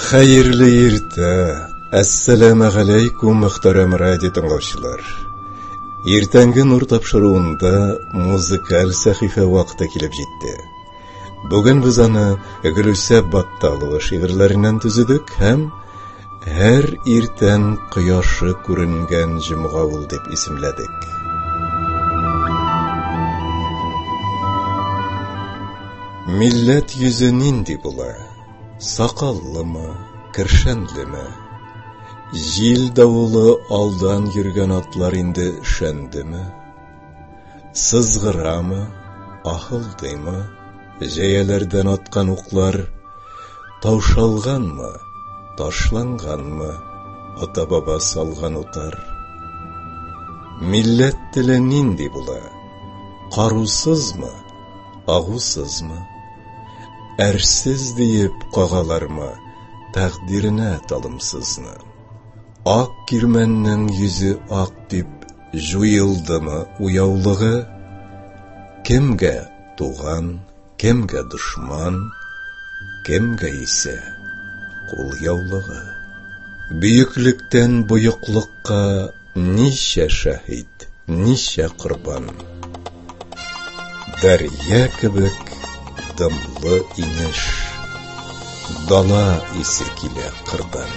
Хәерле иртә. Әссәламу алейкум, мөхтәрәм радио тыңлаучылар. Иртәнге нур тапшыруында музыкаль сәхифә вакыты килеп җитте. Бүген без аны Гөлүсә Батталова шигырьләреннән төзедек һәм һәр иртән кояшы күренгән җомга ул дип исемләдек. Милләт йөзе нинди була? Сакаллымы, кершәнлеме? Җил давылы алдан йөргән атлар инде шәндеме? Сызгырамы, ахылдымы? Җәяләрдән аткан уклар таушалганмы, ташланганмы? Ата-баба салган утар. Милләт теле нинди була? Карусызмы, агусызмы? Әрсіз диеп кагалармы, тәкъдиренә талымсызны? Ак кирмәннең йөзе ак дип җуелдымы уяулыгы? Кемгә туган, кемгә дошман, кемгә исә кул яулыгы? Бөеклектән буйыклыкка ничә шаһид, ничә корбан? Дәрья кебек дымлы инеш, дала исе килә кырдан.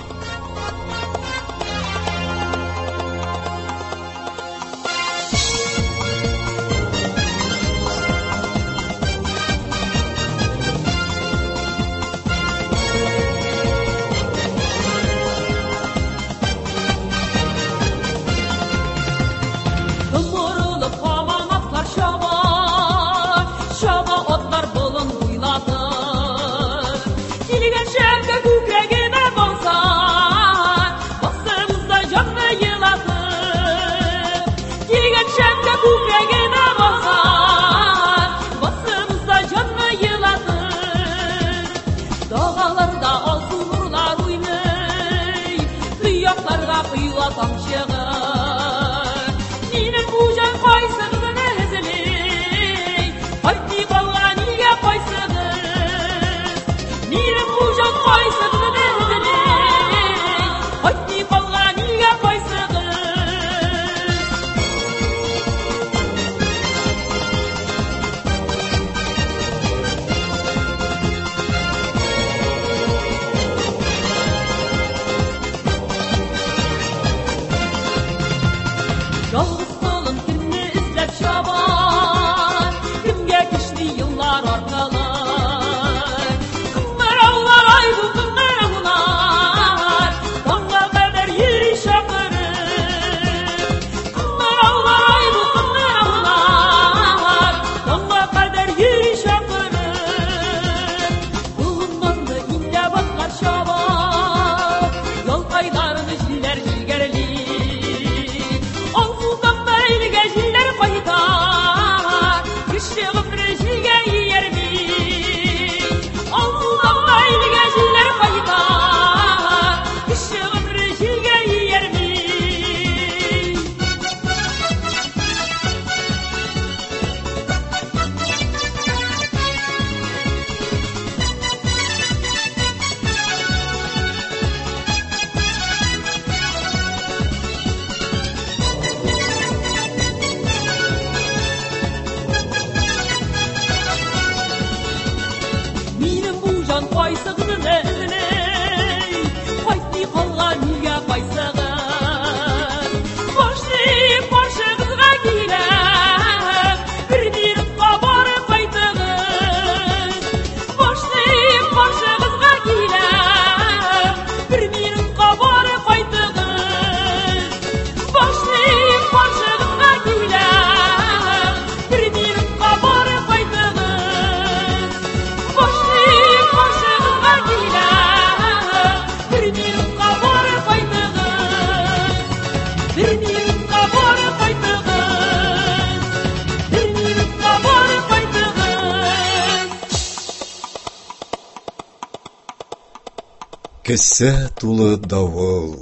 Кесә тулы давыл,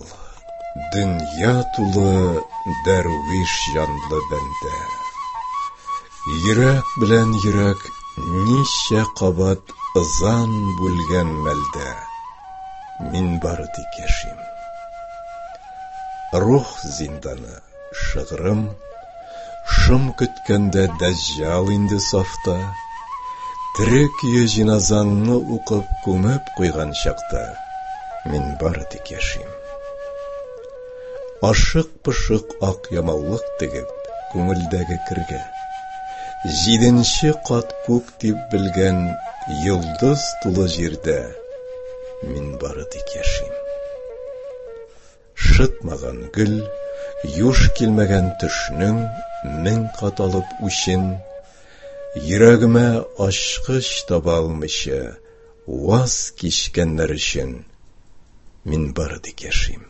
дөнья тулы дәрвиш җанлы бәндә. Йөрәк белән йөрәк ничә кабат ызан бүлгән мәлдә. мин бары тик яшим. Рух зинданы шыгырым, шым көткәндә дәҗҗал инде сафта, тере көе җиназаңны укып күмеп куйган чакта, мин бары тик яшим. Ашык-пышык ак ямаулык тегеп, күңелдәге киргә, 7нче кат күк дип белгән йолдыз тулы җирдә, мин бары тик яшим. Шытмаган гөл, юш килмәгән төшнең 1000 кат алып үчен, йөрәгемә ачкыч таба алмыйча, ваз кичкәннәр өчен, мин бары тик яшим.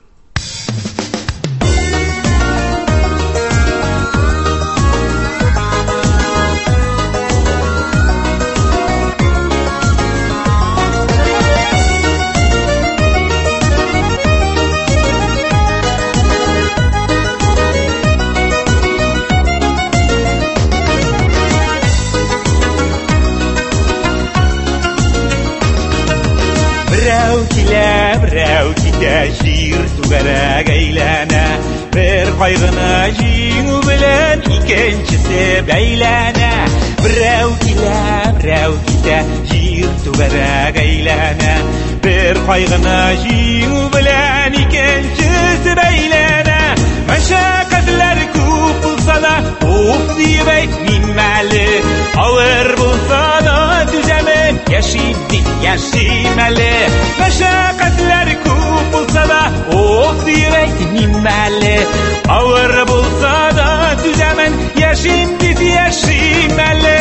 Берәү китә җир түгәрәк әйләнә, бер кайгыны җиңү белән икенчесе бәйләнә. Берәү китә җир түгәрәк әйләнә, бер кайгыны җиңү белән икенчесе бәйләнә. Мәшәкатьләр күп булса да, уф дип әйтмим әле, авыр булса да түзәмен, яшим әле. Мәшәкатьләр күп булса да, уф дип әйтмим әле, авыр булса да түзәмен, яшим әле.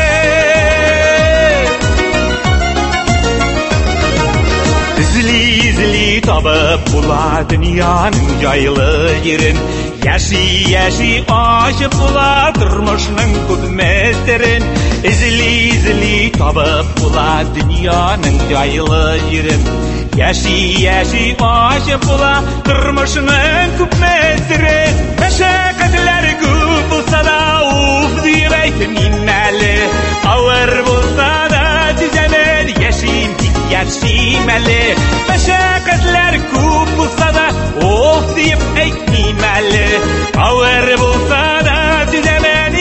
Изли табып була дөньяның җайлы җирен, яши ачып була тормышның күп мәстерен. Изли табып була дөньяның җайлы җирен, яши ачып була тормышның күп мәстерен. Мәшәкатьләр күп булса да, уф дип әйтмим әле, авыр булса да түзәмен, яшим әле. Мәшәкатьләр күп булса да, уф дип әйтмим әле, авыр булса да түзәмен,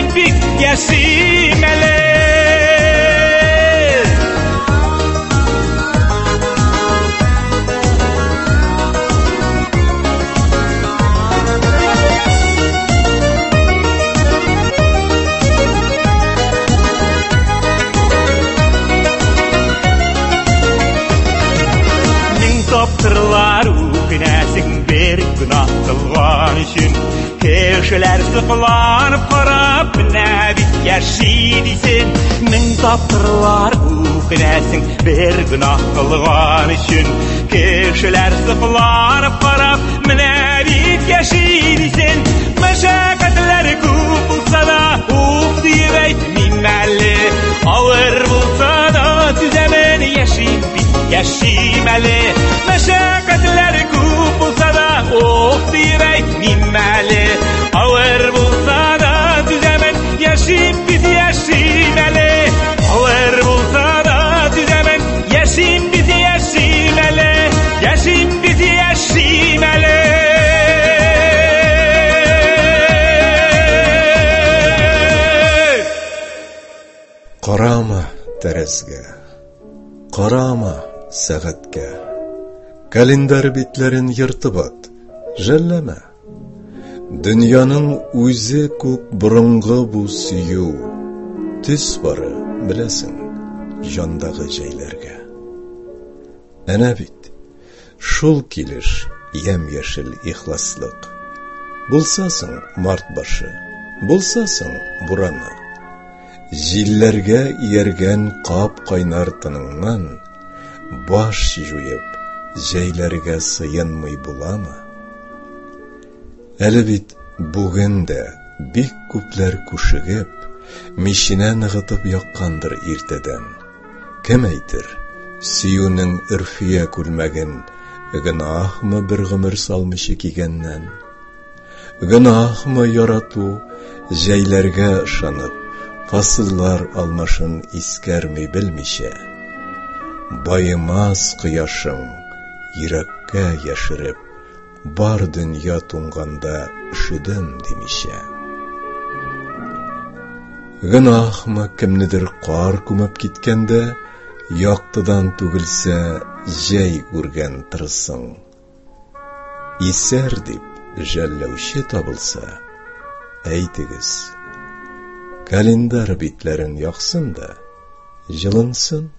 яшим әле. Таптырлар үкенәсең бер гөнаһ кылган өчен, кешеләр сыкланып карап, менә бит яши дисен. 1000 таптырлар үкенәсең бер гөнаһ кылган өчен, кешеләр сыкланып карап, менә бит яши дисен. Мәшәкатьләр күп булса да, уф дип әйтмим әле, авыр булса да түзәмен, яшим әле. Мәшәкатьләр күп булса да, уф дип әйтмим әле, авыр булса да түзәмен, яшим әле. Авыр булса да түзәмен, яшим әле, яшим әле. Карама тәрәзгә, карама сәгатькә, календар битләрен йыртып ат, жәлләмә. Дөньяның үзе күк борынгы бу сөю, төс бары беләсең җандагы җәйләргә. Әнә бит шул килеш ямь-яшел ихласлык. Булсасың март башы, булсасың бураны, җилләргә ияргән кап кайнар тыныңнан баш җуеп, җәйләргә сыенмый буламы? Әле бит бүген дә бик күпләр күшегеп, миченә ныгытып яккандыр иртәдән. Кем әйтер, сөюнең өрфия күлмәген гөнаһмы бер гомер салмыйча кигәннән? Гөнаһмы ярату, җәйләргә ышанып, фасыллар алмашын искәрми белмичә? Байымас кояшың, йөрәккә яшереп, бар дөнья туңганда өшедем демичә. Гынахмы кемнедер кар күмеп киткәндә, яктыдан түгелсә җәй күргән тырысың. Исәр дип жәлләүче табылса, әйтегез, календар битләрен яқсын да, җылынсын.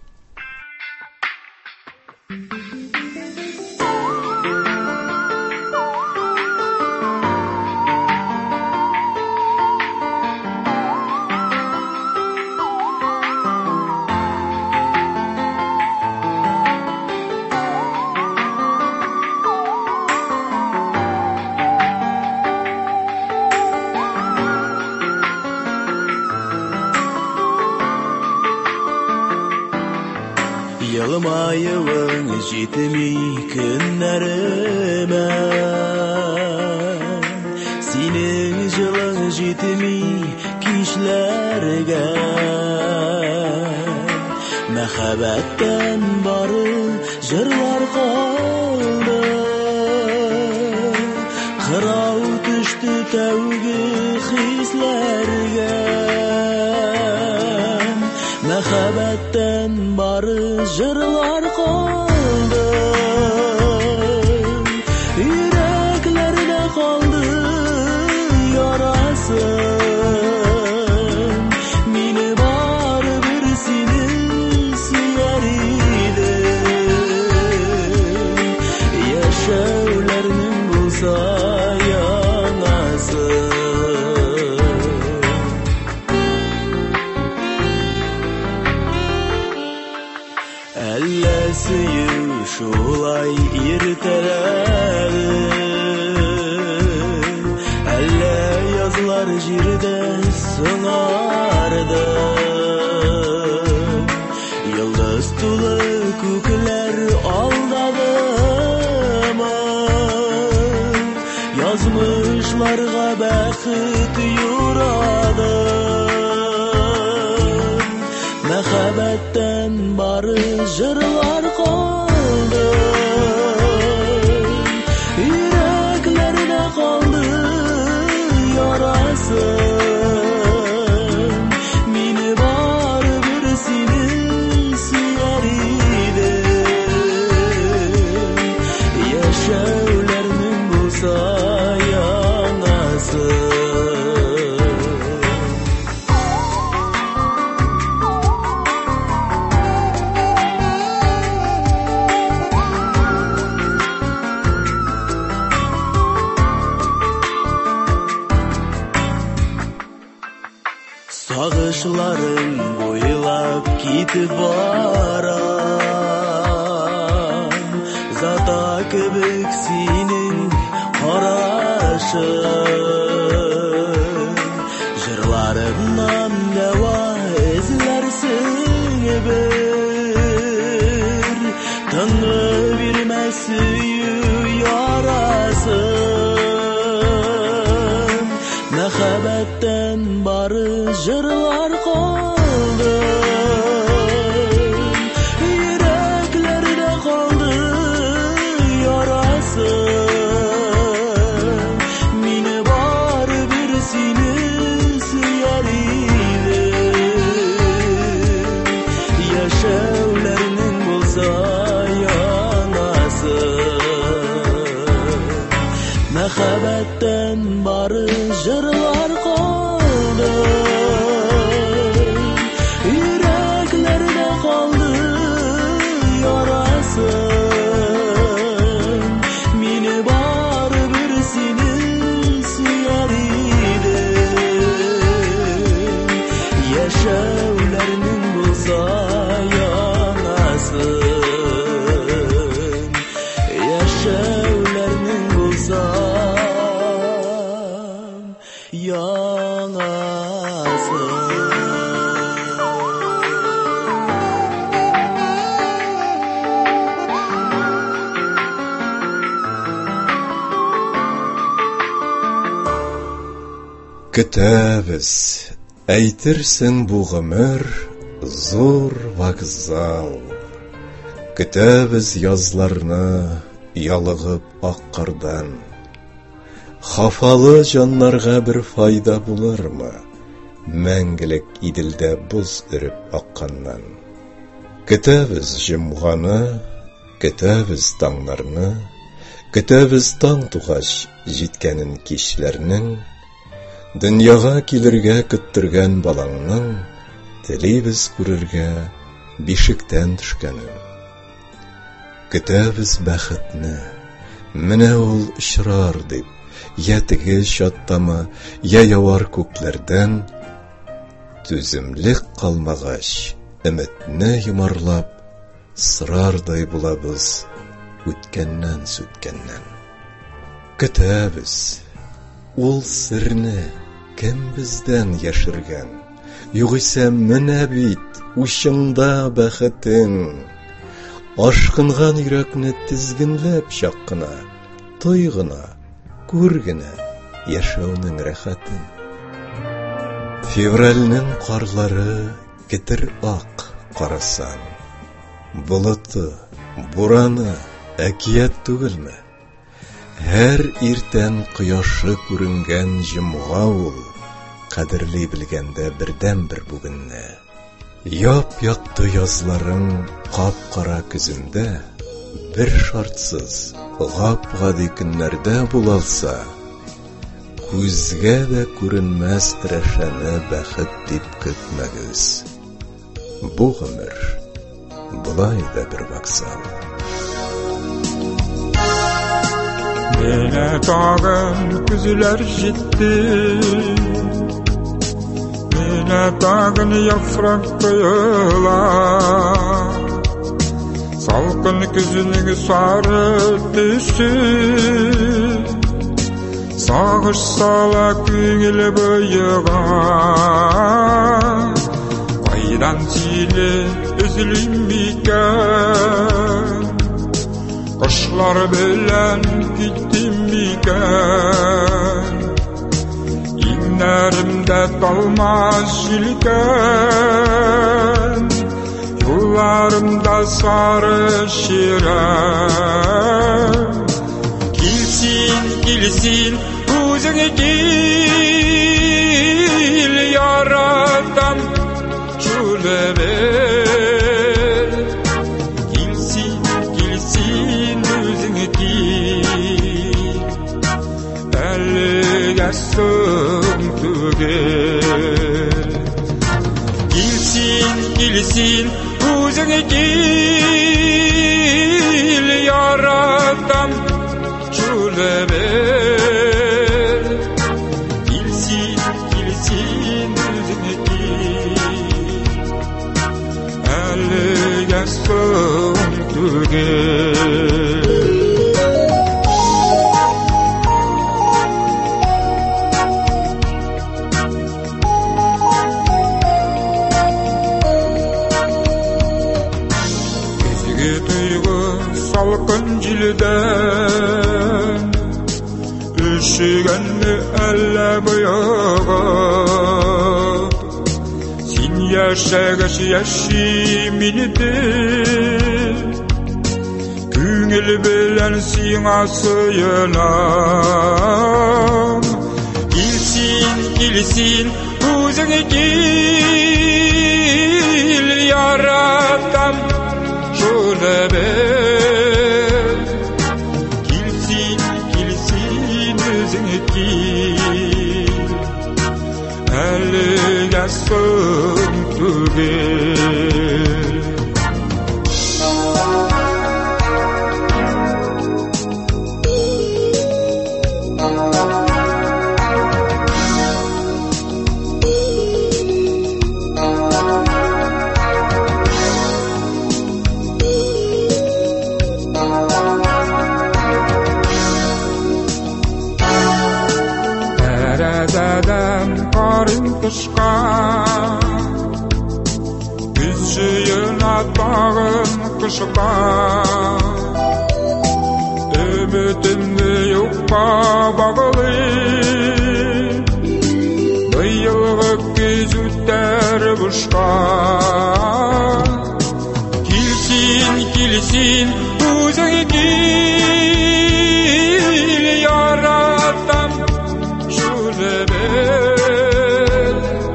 Yılmayıvın jitmi günlerime, senin yılın jitmi kişlerge. Mehabetten barı jırlar kaldı, kırav düştü tevgi hislerge. Mehabetten barı jırlar kaldı, yüreklerde kaldı yarası. Mini bar birisini siyer idi, yaşavlarının bulsa yanası. Ellesiyi şulay irteledi, elle yazılar jirde sınardı. Yıldız tulu kökler aldadı mı? Yazmışlarga bəxit yuradı. Mehabetten barı jırlar kaldı, yüreklerde kaldı yarası. Mini bar birisini siyer idi, yaşavlarının bulsa yanası. Sağışların boylap gitip baram, zata kebek senin karашın. Jırlarımdan deva izlersin bir, Tanrı bilmesi yarasın. Mehabetten barı jırlar kaldı, yüreklerde kaldı yarası. Mini bar birisini siyer idi, yaşavlarının bulsa yanası. Mehabetten barı jırlar kaldı, yüreklerde kaldı yarası. Mini bar birisini siyer idi, yaşavlarının bulsa yanası. Yaşavlarının bulsa yanası. Көтәбез, әйтерсең бу гомер зур вокзал. Көтәбез язларны ялыгып ак кардан. Хафалы жаннарга бер файда булырмы? Мәңгелек иделдә буз өреп акканнан. Көтәбез җомганы, көтәбез таңнарны, көтәбез таң тугач җиткәнен кичләрнең, дөньяга килергә көттергән балаңның, телибез күрергә бишектән төшкәнен. Көтәбез бәхетне, менә ул очрар дип, я теге чаттама, я явар күкләрдән, түземлек калмагач, өметне йомарлап, сырардай булабыз үткәннән сүткәннән. Көтәбез, ул серне кем бездән яшергән, югыйсә менә бит учыңда бәхетең. Ашкынган йөрәкне тизгенләп чаккына, той гына, күр генә яшәүнең рәхәтен. Февральнең карлары кетер ак карасан. Болыты, бураны әкият түгелме? Һәр иртән кояшы күренгән җомга ул, кадерли белгәндә бердән-бер бүгенне. Яп-якты язларың кап-кара көзендә, бер шартсыз, гап-гади көннәрдә булалса, күзгә дә күренмәс тирәшәне бәхет дип көтмәгез. Бу гомер булай да бер вокзал. Менә тагын күзләр җитте, менә тагын яфрак коела, салкын күзенең сары төсе, сагыш сала күңел боега, кайдан силе өзелим микән, кошлар белән киттем микән, иннәремдә талмас җилкән, юлларымда сары ширәм. Килсин, килсин, үзеңә кил, яратам чүләбел. Килсин, килсин, үзеңә кил, әлегә соң түгел. Килсин, килсин, үзеңә кил, яратам чүләбел. Килсин, килсин, үзеңә кил, әлегә соң түгел. Салкын җилдән өшегәнме әллә бояга, син яшәгәч яши мине, күңел белән сиңа сыенам. Килсин, килсин, үзеңә кил, яратам чүләбел. Килсин, килсин, үзеңә кил, әлегә соң түгел. Тәрәзәдән карын тышкан, күз җыена тагын кышка, өметемне юкка баглый, быелгы күз үтәр бушка. Килсин, kilsin Özüňe gel yaratam şule bel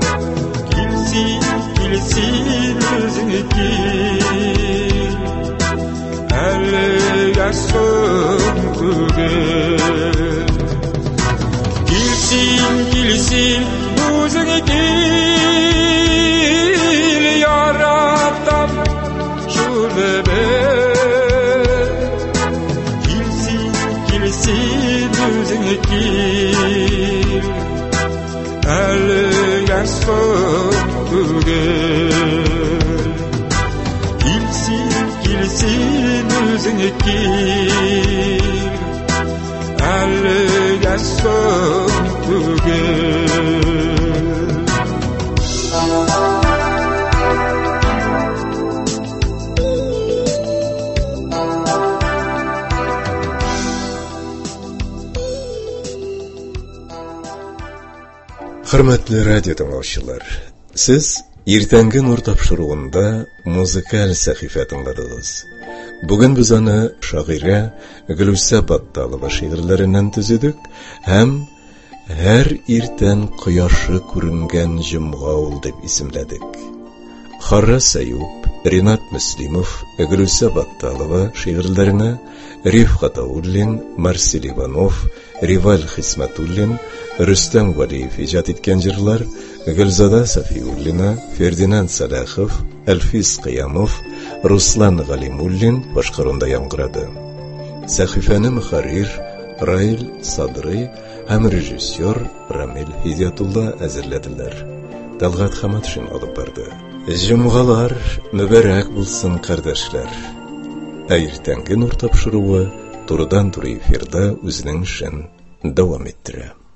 Kilsin özüňe gel Älle ýaşsın tügel Kilsin özüňe gel yaratam şule bel Kilsin özüňe gel Älle ýaşsın tügel Kilsin özüňe gel Älle ýaşsın tügel Hürmetli radyo dinleyiciler, siz Ertengi Nur tapşırığında muzikal sahife dinlediniz. Bugün biz onu şaire Gülüse Battalova şiirlerinden tüzüdük, hem her erten kuyaşı көрüngen jımgaul dep isimledik. Harras Ayub, Rinat Müslimov, Gülüse Battalova şiirlerine Rifkat Aullin, Marcel Ivanov, Rival Hismatullin, Rüstem Valiyev icat etken jırlar Gülzada Safiullina, Ferdinand Salakhov, Elfis Qiyamov, Ruslan Galimullin başkarında yankıradı. Sahifeni muharrir Rail Sadri hem rejissör Ramil Hidayatullah azirlediler. Dalgat Hamatşin alıp bardı. Jumgalar mübarek bulsun kardeşler. Ertengi Nur tapşırığı turdan turu efirde özünün işin devam ettire.